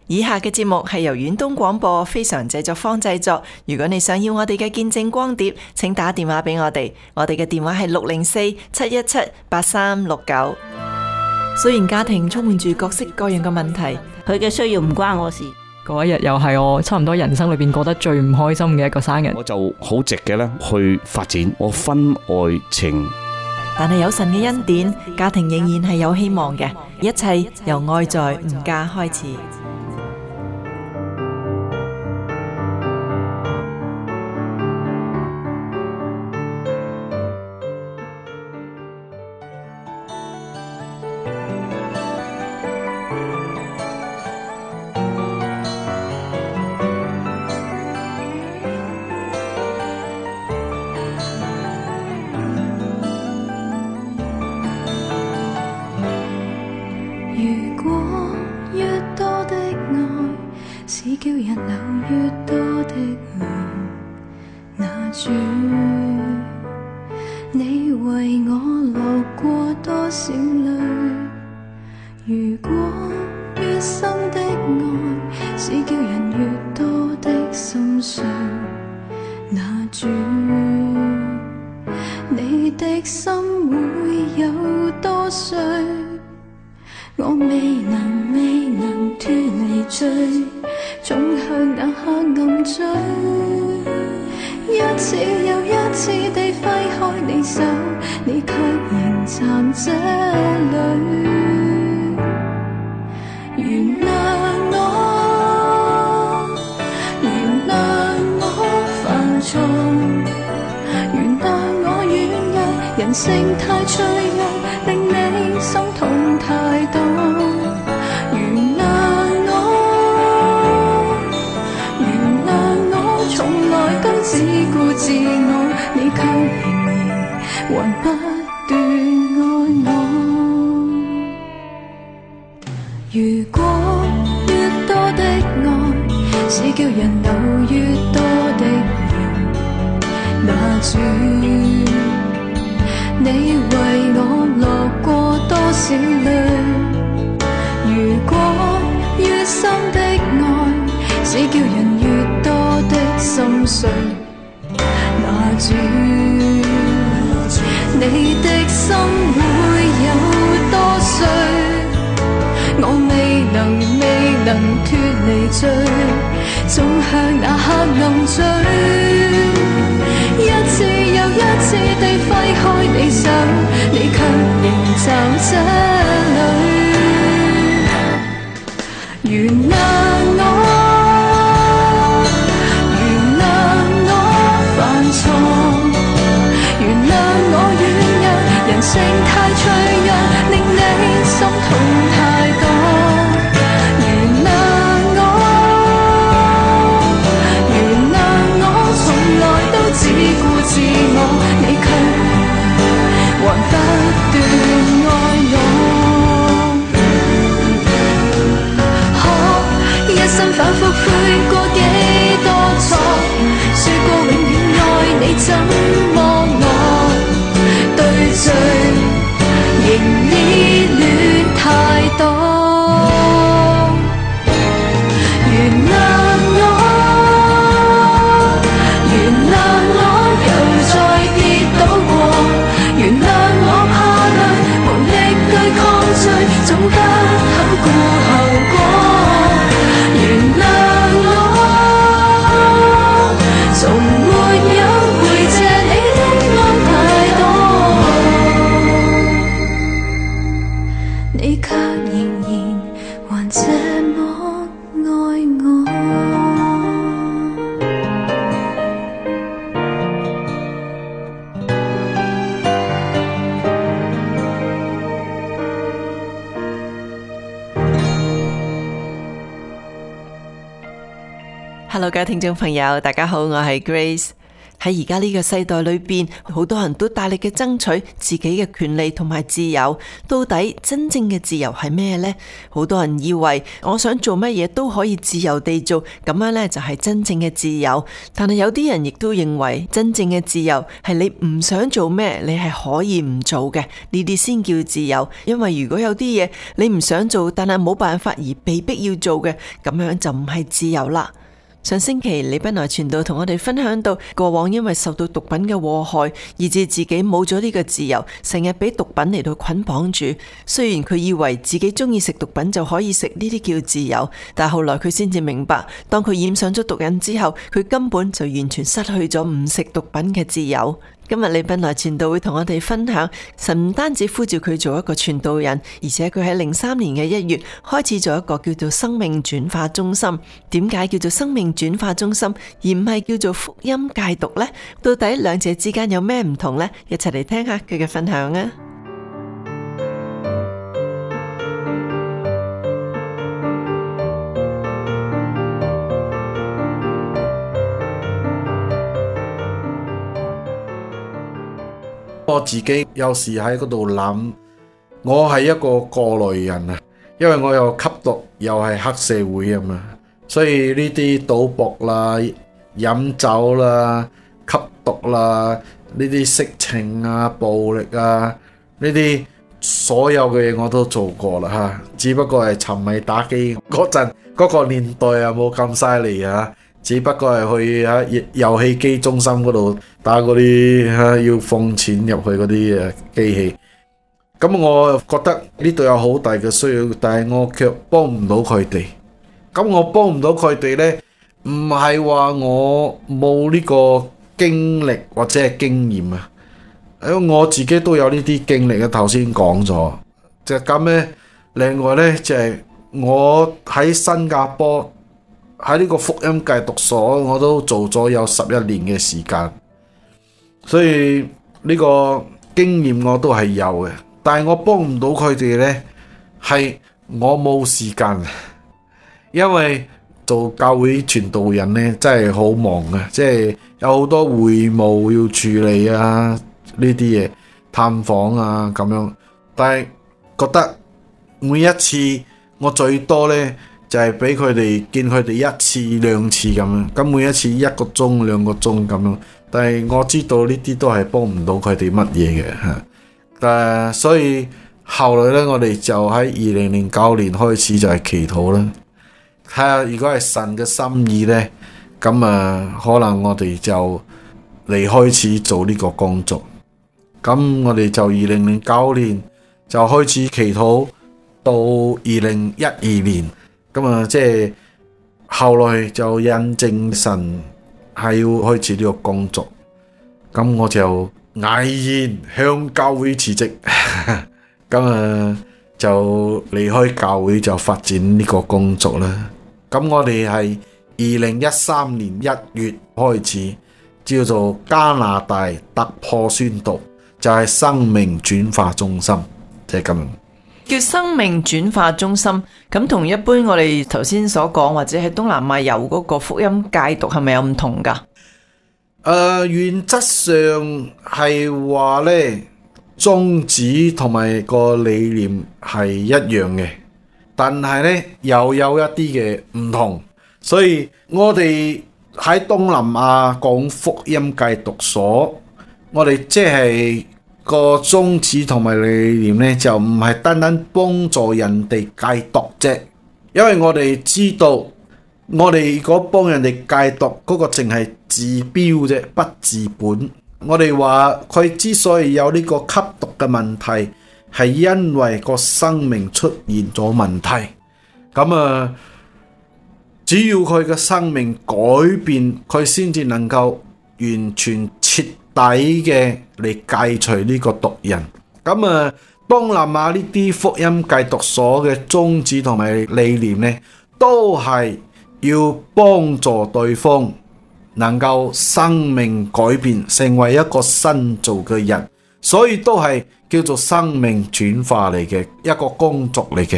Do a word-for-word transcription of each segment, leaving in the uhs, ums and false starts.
以下嘅節目係由遠東廣播非常製作坊製作。如果你想要我哋嘅見證光碟，請打電話俾我哋。我哋嘅電話係六零四七一七八三六九。雖然家庭充滿住各式各樣嘅問題， 佢嘅需要唔關我事。 嗰一日又係我差唔多人生裏邊過得最唔開心嘅一個生日， 我就好直嘅咧去發展我婚外情。 但係有神嘅恩典，家庭仍然係有希望嘅。一切由愛在吾家開始。 是叫人流越多的淚，拿住你為我落過多少淚。如果越深的愛是叫人越多的心碎，拿住你的心會有多碎。我未能未能脫離罪，總向那黑暗追，一次又一次地揮開你手，你卻仍站這裡。原諒我，原諒我犯錯，原諒我軟弱，人性太脆弱，令你心痛太多。只顧自我，你卻仍然還不斷愛我。如果越多的愛是叫人流越多的淚，拿住你為我落過多少淚。如果越深的愛是叫人越多的心碎，拿住你的心會有多碎。我未能未能脫離罪，總向那黑暗追，一次又一次地揮開你手，你卻仍站這裡。原諒我，人性太脆弱，令你心痛太多。原諒我，原諒我，從來都只顧自我，你卻還不斷愛我。可一生反覆悔過幾多錯，說過永遠愛你，怎麼我罪仍依戀太多。原諒我，原諒我又再跌倒過，原諒我怕累，無力對抗罪，總不肯顧後果。原諒我，從沒有回謝你的安排多。你卻仍然還這麼愛我。 Hello， 各位聽眾朋友，大家好，我係 Grace。 喺而家呢個世代裏邊，好多人都大力嘅爭取自己嘅權利同埋自由。到底真正嘅自由係咩呢？好多人以為我想做乜嘢都可以自由地做，咁樣呢就係真正嘅自由。但係有啲人亦都認為真正嘅自由係你唔想做咩，你係可以唔做嘅，呢啲先叫自由。因為如果有啲嘢你唔想做，但係冇辦法而被逼要做嘅，咁樣就唔係自由啦。上星期李斌來傳道同我哋分享到，過往因為受到毒品嘅禍害，以致自己冇咗呢個自由，成日俾毒品嚟到捆綁住。雖然佢以為自己中意食毒品就可以食，呢啲叫自由，但後來佢先至明白，當佢染上咗毒癮之後，佢根本就完全失去咗唔食毒品嘅自由。今日李斌來傳道會同我哋分享，神唔單止呼召佢做一個傳道人，而且佢喺零三年嘅一月開始做一個叫做生命轉化中心。點解叫做生命轉化中心，而唔係叫做福音戒毒呢？到底兩者之間有咩唔同呢？一齊嚟聽下佢嘅分享啊！ 我自己有時喺嗰度諗，我係一個過來人啊，因為我又吸毒，又係黑社會啊嘛，所以呢啲賭博啦、飲酒啦、吸毒啦、呢啲色情啊、暴力啊，呢啲所有嘅嘢我都做過啦吓，只不過係沉迷打機嗰陣，嗰個年代啊冇咁犀利啊。只不過係去喺遊戲機中心嗰度打嗰啲嚇要放錢入去嗰啲誒機器，咁我覺得呢度有好大嘅需要，但係我卻幫唔到佢哋。咁我幫唔到佢哋呢，唔係話我冇呢個經歷或者係經驗啊，因為我自己都有呢啲經歷嘅，頭先講咗。就咁呢，另外呢，就係我喺新加坡。喺呢個福音戒毒所，我都做咗有十一年嘅時間，所以呢個經驗我都係有嘅。但係我幫唔到佢哋呢，係我冇時間，因為做教會傳道人呢，真係好忙啊，即係有好多會務要處理啊，呢啲嘢探訪啊咁樣。但係覺得每一次我最多呢。就係俾佢哋見佢哋一次兩次咁樣，咁每一次一個鐘兩個鐘咁樣，但係我知道呢啲都係幫唔到佢哋乜嘢嘅嚇。但係所以後來咧，我哋就喺二零零九年開始就係祈禱啦，睇下如果係神嘅心意咧，咁啊可能我哋就嚟開始做呢個工作。咁我哋就二零零九年就開始祈禱，到二零一二年。咁啊，即係後來就印證神係要開始呢個工作，咁我就毅然向教會辭職，咁啊就離開教會就發展呢個工作啦。咁我哋係二零一三年一月開始叫做加拿大突破宣道，就係生命轉化中心，即係咁樣。 叫生命轉化中心，咁同一般我哋頭先所講或者喺東南亞有嗰個福音戒毒係咪有唔同噶？誒、 呃，原則上係話呢，宗旨同埋個理念係一樣嘅，但係呢又有一啲嘅唔同，所以我哋喺東南亞講福音戒毒所，我哋即係。個宗旨同埋理念呢，就唔係單單幫助人哋戒毒啫，因為我哋知道，我哋如果幫人哋戒毒，嗰個淨係治標啫，不治本。我哋話佢之所以有呢個吸毒嘅問題，係因為個生命出現咗問題。咁啊，只要佢嘅生命改變，佢先至能夠完全徹底嘅嚟戒除呢個毒癮。咁啊，東南亞呢啲福音戒毒所嘅宗旨同埋理念呢，都係要幫助對方能夠生命改變，成為一個新造嘅人，所以都係叫做生命轉化嚟嘅一個工作嚟嘅。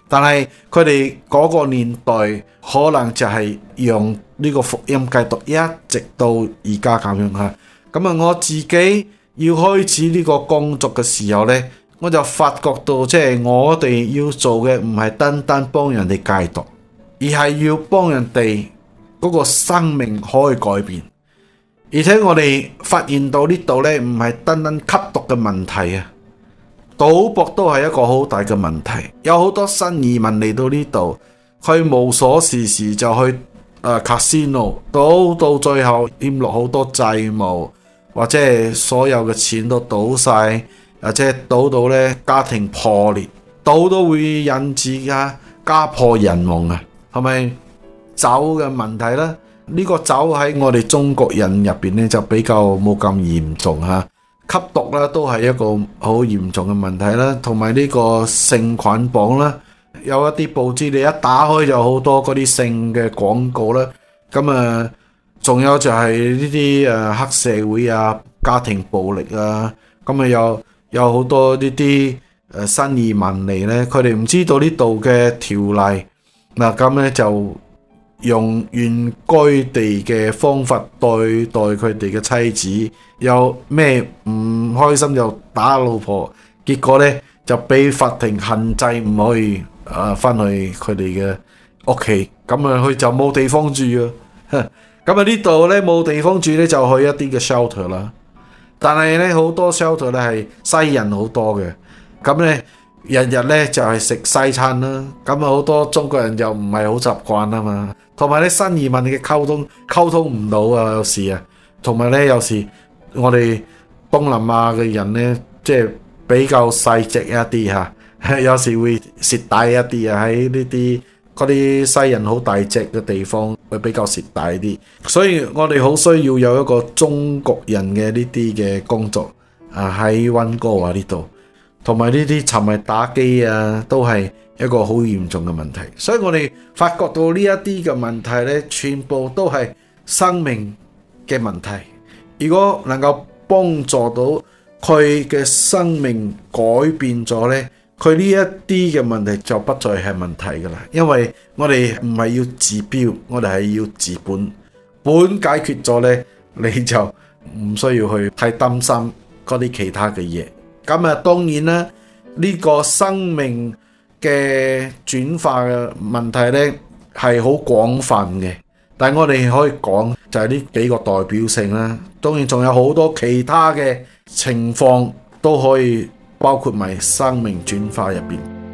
但係佢哋嗰個年代可能就係讓呢個福音繼續一直到而家咁樣嚇。咁啊，我自己要開始呢個工作嘅時候呢，我就發覺到即係我哋要做嘅唔係單單幫人哋戒毒，而係要幫人哋嗰個生命可以改變。而且我哋發現到呢度呢，唔係單單吸毒嘅問題啊，賭博都係一個好大嘅問題。有好多新移民嚟到呢度，佢無所事事就去誒 casino， 賭到最後欠落好多債務，或者係所有嘅錢都賭晒，或者賭到呢家庭破裂，賭都會引致啊家破人亡啊，係咪酒嘅問題啦？呢個酒喺我哋中國人入邊咧就比較冇咁嚴重嚇，吸毒啦都係一個好嚴重嘅問題啦，同埋呢個性捆綁啦，有一啲報紙你一打開就好多嗰啲性嘅廣告啦，咁啊仲有就係呢啲誒黑社會啊、家庭暴力啊，咁啊有有好多呢啲誒新移民嚟咧，佢哋唔知道呢度嘅條例，嗱咁咧就用原居地嘅方法對待佢哋嘅妻子，有咩唔開心就打老婆，結果呢就俾法庭限制唔可以啊翻去佢哋嘅屋企，咁啊佢就冇地方住啊。咁啊呢度呢冇地方住呢，就去一啲嘅 shelter 啦，但係呢好多 shelter 呢係西人好多嘅，咁呢日日呢就係食西餐啦，咁啊好多中國人又唔係好習慣啊嘛。同埋咧新移民嘅溝通溝通唔到啊，有時啊，同埋咧有時我哋東南亞嘅人咧，即係比較細隻一啲嚇，有時會蝕底一啲啊，喺呢啲嗰啲西人好大隻嘅地方會比較蝕底啲，所以我哋好需要有一個中國人嘅呢啲嘅工作啊喺溫哥華呢度，同埋呢啲沉迷打機啊都係一個好嚴重嘅問題，所以我哋發覺到呢一啲嘅問題呢，全部都係生命嘅問題。如果能夠幫助到佢嘅生命改變咗呢，佢呢一啲嘅問題就不再係問題噶啦。因為我哋唔係要治標，我哋係要治本。本解決咗呢，你就唔需要去太擔心嗰啲其他嘅嘢。咁啊，當然啦，呢個生命嘅轉化嘅問題呢係好廣泛嘅，但係我哋可以講就係呢幾個代表性啦。當然仲有好多其他嘅情況都可以包括埋生命轉化入邊。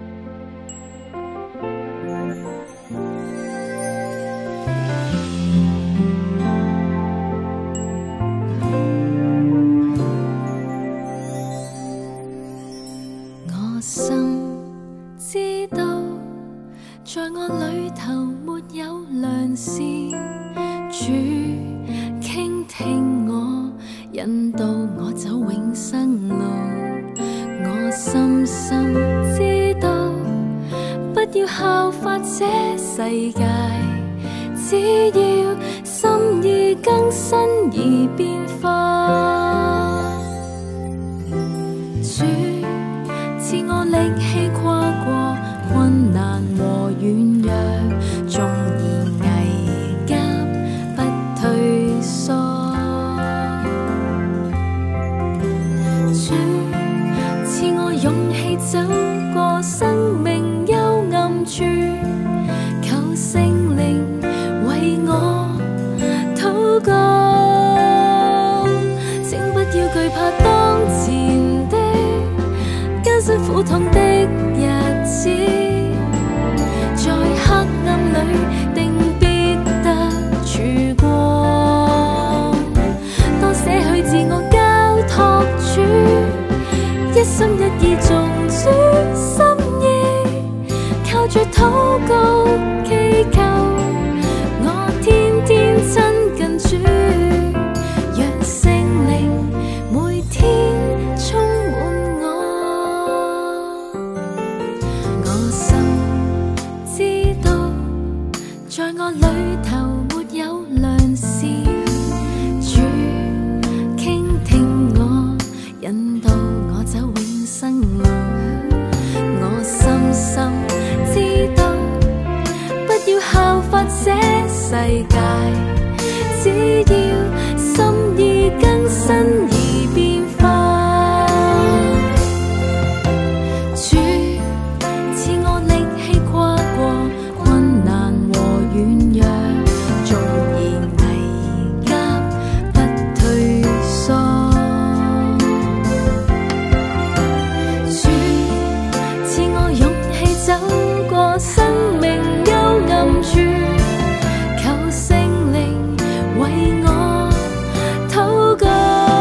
我心知道，在我裏頭沒有良善，主傾聽我，引導我走永生路。我深深知道，不要效法這世界，只要心意更新而變化。主賜我力氣跨過困難和軟弱，縱然危急不退縮。主賜我勇氣走過生命幽暗處，求聖靈為我禱告。請不要懼怕當前的艱辛苦痛的日子，在黑暗裏定必得曙光。當捨去自我交託主，一心一意做主心意，靠着禱告祈求，我天天親近主，讓聖靈每天充滿我。我心知道，在我裏頭沒有良善，主傾聽我，引導我走永生路。我深深知要效法這世界，只要心意更新而變化。主賜我力氣跨過困難和軟弱，縱然危急不退縮。主賜我勇氣走過生命幽暗處，求聖靈為我禱告。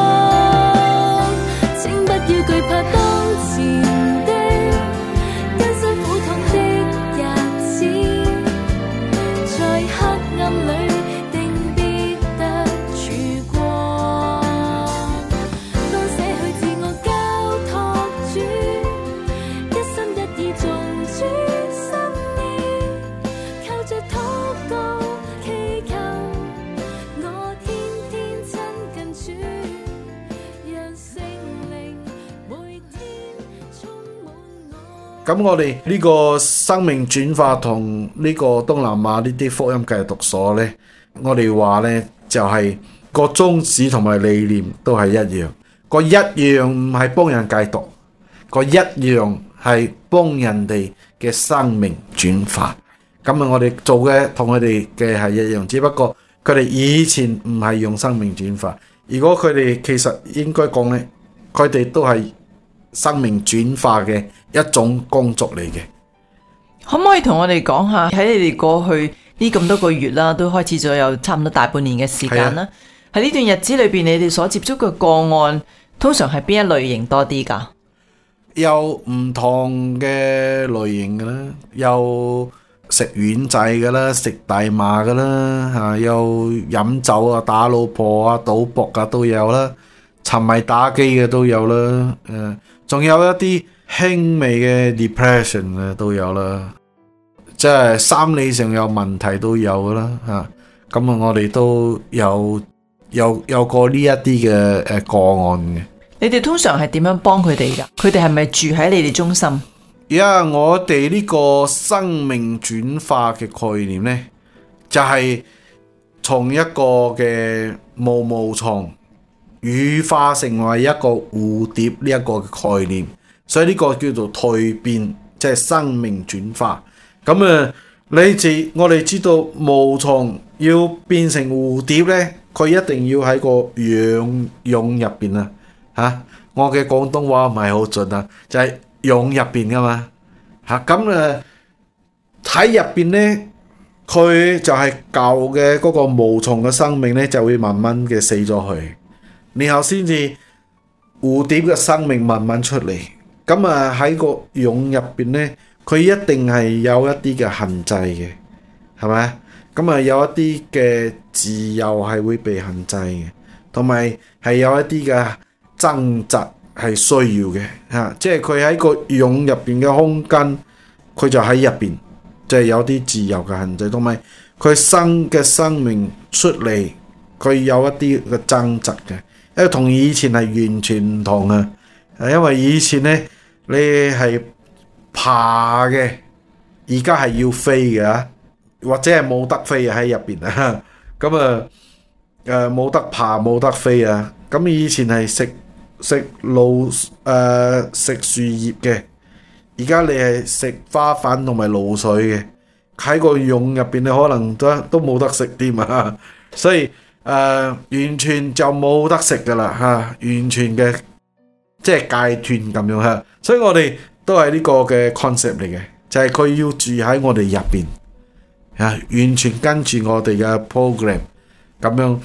請不要懼怕當前的艱辛苦痛的日子，在黑暗裏定必得曙光。當捨去自我交託主，一心一意從主心意，靠着禱告祈求，我天天親近主，讓聖靈每天充滿我。 咁我哋呢個生命轉化同呢個東南亞呢啲福音戒毒所呢，我哋話呢就係個宗旨同埋理念都係一樣，個一樣唔係幫人戒毒，個一樣係幫人哋嘅生命轉化。咁啊，我哋做嘅同佢哋嘅係一樣，只不過佢哋以前唔係用生命轉化，如果佢哋其實應該講呢，佢哋都係生命轉化嘅一種工作嚟嘅。 可唔可以同我哋講下喺你哋過去呢咁多個月啦，都開始咗有差唔多大半年嘅時間啦。喺呢段日子裏邊，你哋所接觸嘅個案，通常係邊一類型多啲㗎？ 有唔同嘅類型嘅啦，有食丸仔嘅啦，食大麻嘅啦，嚇，有飲酒啊、打老婆啊、賭博啊都有啦，沉迷打機嘅都有啦，誒，仲有一啲輕微嘅 depression 嘅都有啦，即係心理上有問題都有噶啦，嚇，咁啊，我哋都有有有過呢一啲嘅誒個案嘅。 你哋通常係點樣幫佢哋㗎？佢哋係咪住喺你哋中心？ 而家我哋呢個生命轉化嘅概念呢，就係從一個嘅毛毛蟲羽化成為一個蝴蝶呢一個嘅概念，所以呢個叫做蛻變，即係生命轉化。咁啊，你知我哋知道毛蟲要變成蝴蝶呢，佢一定要喺個蛹蛹入邊啊！嚇，我嘅廣東話唔係好準啊，就係蛹入邊噶嘛嚇，咁誒喺入邊咧，佢就係舊嘅嗰個毛蟲嘅生命咧，就會慢慢嘅死咗去，然後先至蝴蝶嘅生命慢慢出嚟。咁啊喺個蛹入邊咧，佢一定係有一啲嘅限制嘅，係咪？咁啊有一啲嘅自由係會被限制嘅，同埋係有一啲嘅掙扎係需要嘅嚇，即係佢喺個蛹入邊嘅空間，佢就喺入邊，即係有啲自由嘅限制，同埋佢生嘅生命出嚟，佢有一啲嘅掙扎嘅，因為同以前係完全唔同啊！因為以前咧你係爬嘅，而家係要飛嘅，或者係冇得飛喺入邊啊！咁啊誒冇得爬冇得飛啊！咁以前係食食露誒食樹葉嘅，而家你係食花粉同埋露水嘅，喺個蛹入邊你可能都都冇得食添啊！所以誒、呃、完全就冇得食噶啦嚇，完全嘅即係戒斷咁樣嚇。所以我哋都係呢個嘅 concept 嚟嘅，就係、是、佢要住喺我哋入邊嚇，完全跟住我哋嘅 program 咁樣誒。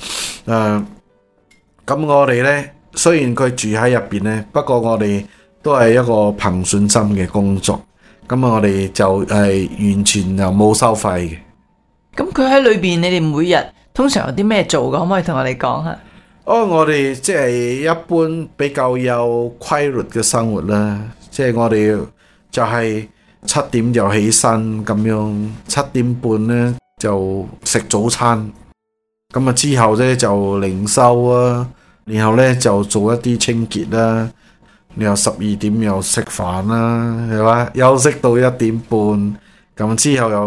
咁、呃、我哋咧。雖然佢住喺入邊咧，不過我哋都係一個憑信心嘅工作，咁啊我哋就係完全又冇收費嘅。 咁佢喺裏邊，你哋每日通常有啲咩做嘅？可唔可以同我哋講下？ 哦，我哋即係一般比較有規律嘅生活啦，即係我哋就係七點就起身咁樣，七點半咧就食早餐，咁啊之後咧就靈修啊。然後咧就做一啲清潔啦，然後十二點又食飯啦，係嘛？休息到一點半，咁之後又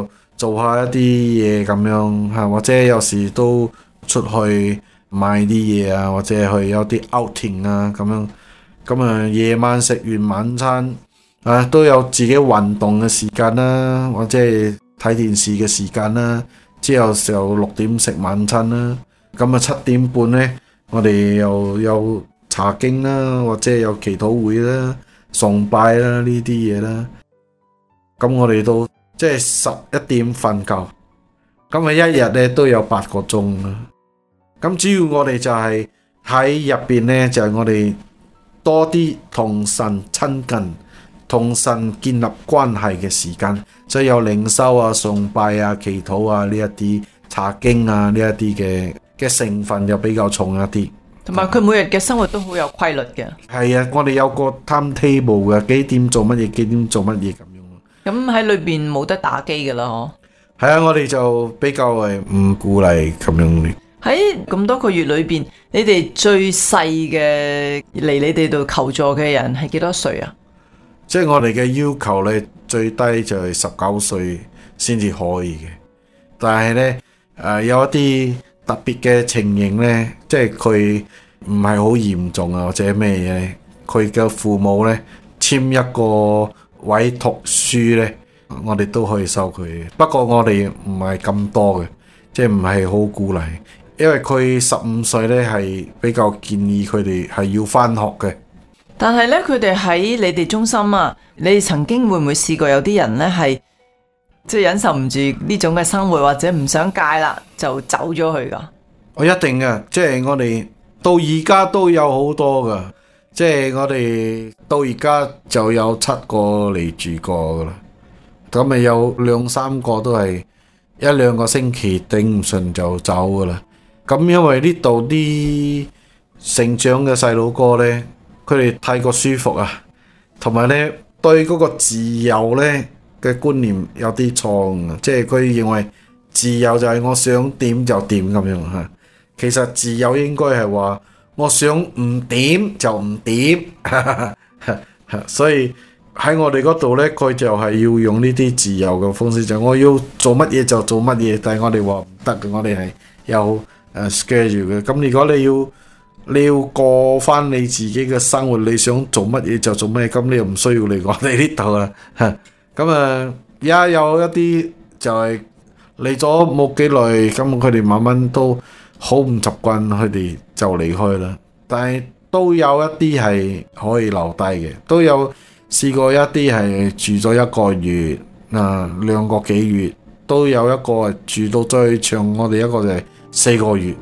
做下一啲嘢咁樣嚇，或者有時都出去買啲嘢啊，或者去有啲 outing 啊咁樣。咁啊，夜晚食完晚餐啊，都有自己運動嘅時間啦，或者係睇電視嘅時間啦。之後就六點食晚餐啦。咁啊，七點半呢，我哋又有查經啦，或者有祈禱會啦、崇拜啦呢啲嘢啦。咁我哋都即係十一點瞓覺。咁啊，一日呢都有八個鐘啦。咁主要我哋就係喺入邊呢，就係我哋多啲同神親近，同神建立關係嘅時間，所以有靈修啊、崇拜啊、祈禱啊呢一啲查經啊呢一啲嘅嘅成分就比較重一啲。 同埋佢每日嘅生活都好有規律嘅。 係啊，我哋有個 timetable 嘅，幾點做乜嘢，幾點做乜嘢咁樣。 咁喺裏邊冇得打機噶啦，嗬？ 係啊，我哋就比較係唔鼓勵咁樣嘅。 喺咁多個月裏邊，你哋最細嘅嚟你哋度求助嘅人係幾多歲啊？ 即係我哋嘅要求咧，最低就係十九歲先至可以嘅。但係咧，誒、呃、有一啲特別嘅情形咧，即係佢唔係好嚴重啊，或者咩嘢咧，佢嘅父母咧簽一個委託書咧，我哋都可以收佢。不過我哋唔係咁多嘅，即係唔係好鼓勵。因為佢十五歲咧，係比較建議佢哋係要返學嘅。 但係咧，佢哋喺你哋中心啊，你哋曾經會唔會試過有啲人咧係即係忍受唔住呢種嘅生活，或者唔想戒啦，就走咗去噶？ 我一定嘅，即係我哋到而家都有好多噶，即係我哋到而家就有七個嚟住過噶啦。咁咪有兩三個都係一兩個星期頂唔順就走噶啦。咁因為呢度啲成長嘅細路哥呢，佢哋太過舒服啊，同埋呢對嗰個自由呢嘅觀念有啲錯誤，即係佢認為自由就係我想點就點咁樣吓。其實自由應該係話我想唔點就唔點，所以喺我哋嗰度呢，佢就係要用呢啲自由嘅方式，就我要做乜嘢就做乜嘢，但係我哋話唔得嘅，我哋係有誒 schedule 嘅。咁如果你要你要過翻你自己嘅生活，你想做乜嘢就做乜嘢，咁你又唔需要嚟我哋呢度啦。咁啊，而家有一啲就係嚟咗冇幾耐，咁佢哋慢慢都好唔習慣，佢哋就離開啦。但係都有一啲係可以留低嘅，都有試過一啲係住咗一個月啊，兩個幾月，都有一個係住到最長，我哋一個就係四個月。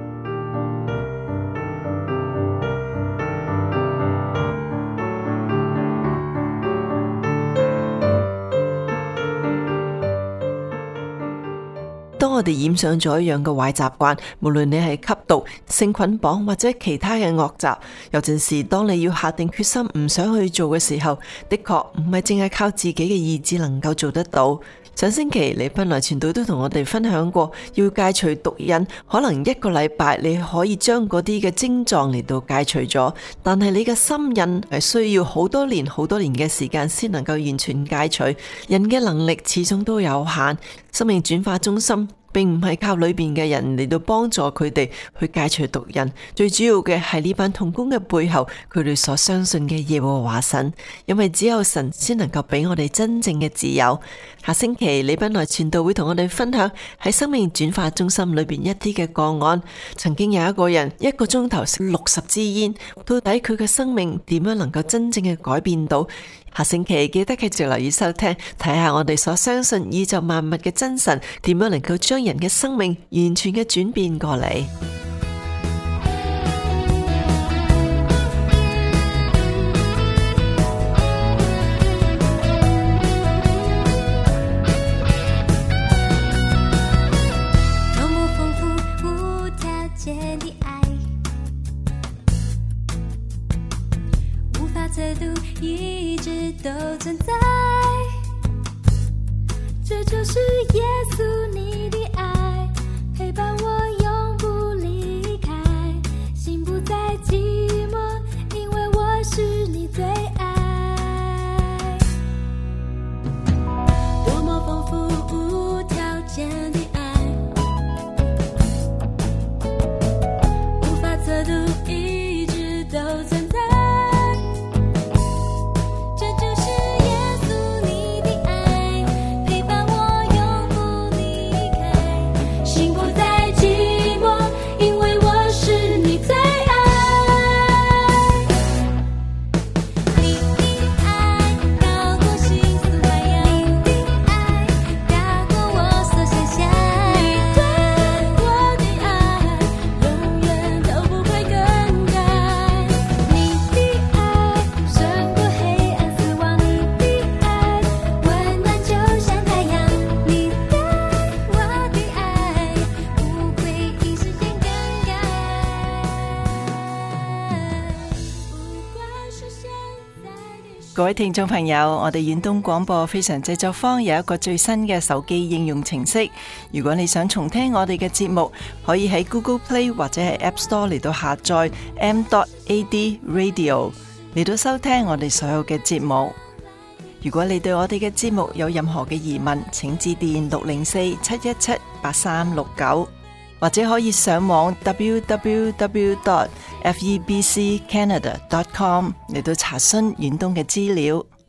當我哋染上咗一樣嘅壞習慣，無論你係吸毒、性捆綁或者其他嘅惡習，有陣時當你要下定決心唔想去做嘅時候，的確唔係淨係靠自己嘅意志能夠做得到。上星期李斌來傳道都同我哋分享過，要戒除毒癮，可能一個禮拜你可以將嗰啲嘅症狀嚟到戒除咗，但係你嘅心癮係需要好多年、好多年嘅時間先能夠完全戒除。人嘅能力始終都有限，生命轉化中心並唔係靠裏邊嘅人嚟到幫助佢哋去戒除毒癮，最主要嘅係呢班同工嘅背後，佢哋所相信嘅耶和華神，因為只有神先能夠俾我哋真正嘅自由。下星期李斌來傳道會同我哋分享喺生命轉化中心裏邊一啲嘅個案。曾經有一個人一個鐘頭食六十支煙，到底佢嘅生命點樣能夠真正嘅改變到？下星期記得繼續留意收聽，睇下我哋所相信宇宙萬物嘅真神點樣能夠將人嘅生命完全嘅轉變過嚟。 多麼豐富無條件的愛，無法測度，一直都存在，這就是耶穌你的愛，陪伴我永不離各位聽眾朋友，我哋遠東廣播非常製作坊有一個最新嘅手機應用程式，如果你想重聽我哋嘅節目，可以喺 Google Play 或者係 App Store 嚟到下載 m dot a d radio 嚟到收聽我哋所有嘅節目。如果你對我哋嘅節目有任何嘅疑問，請致電六零四七一七八三六九，或者可以上網 w w w dot f e b c canada dot com 嚟到查詢遠東嘅資料。